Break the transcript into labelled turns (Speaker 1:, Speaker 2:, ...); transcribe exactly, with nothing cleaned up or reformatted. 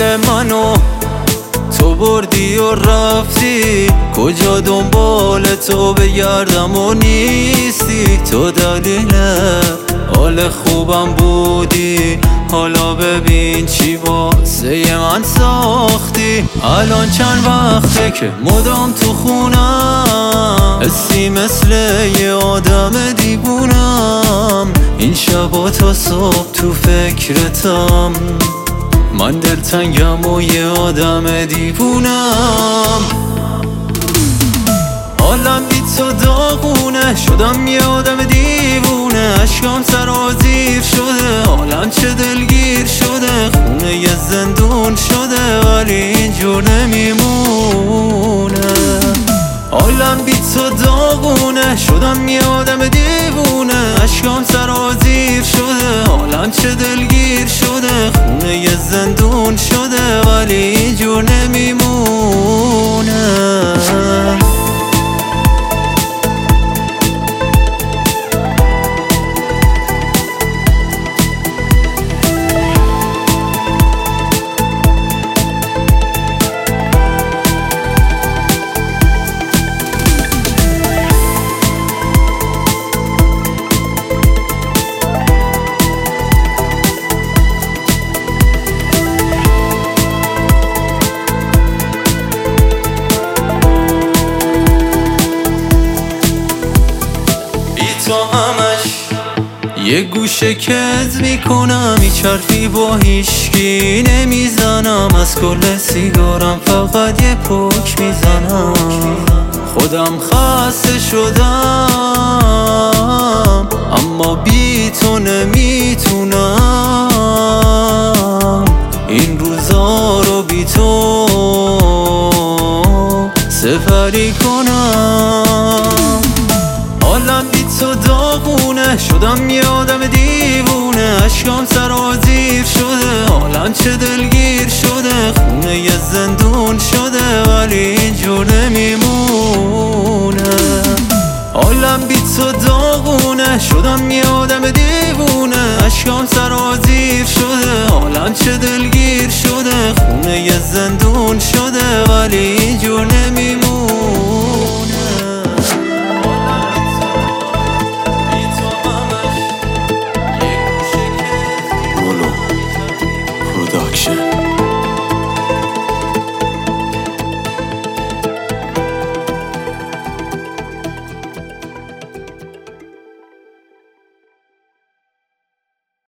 Speaker 1: دل منو تو بردی و رفتی، کجا دنبال تو بگردم و نیستی. تو دلیل حال خوبم بودی، حالا ببین چی واسه من ساختی. الان چند وقته که مدام تو خونم، حسی مثل یه آدم دیوونم. این شبا تا صبح تو فکرتم، من دلتنگم و یه آدم دیوونم. حالم بی تو داغونه، شدم یه آدم دیوونه. عشقم سرازیر شده، حالم چه دلگیر شده. خونه یه زندون شده ولی اینجور نمیمونه. حالم بی تو داغونه، شدم یه آدم دیوونه. عشقم سرازیر شده، حالم چه دلگیر شده. خونه یه زندون شده ولی اینجور نمیمونه. تو همش یه گوشه کز میکنم، هیچ حرفی با هیچکی نمیزنم. از کل سیگارم فقط یه پک میزنم. خودم خسته شدم اما بی تو نمیتونم. این روزا رو بی تو سپری کنم. حالم بی تو داغونه، شدم یه آدم دیوونه. عشقم سرازیر شده، حالم چه دلگیر شده. خونه یه زندون شده ولی اینجور نمیمونه. حالم بی تو داغونه، شدم یه آدم دیوونه. عشقم سرازیر شده، حالم چه دلگیر شده. خونه یه زندون شده ولی اینجور نمیمونه.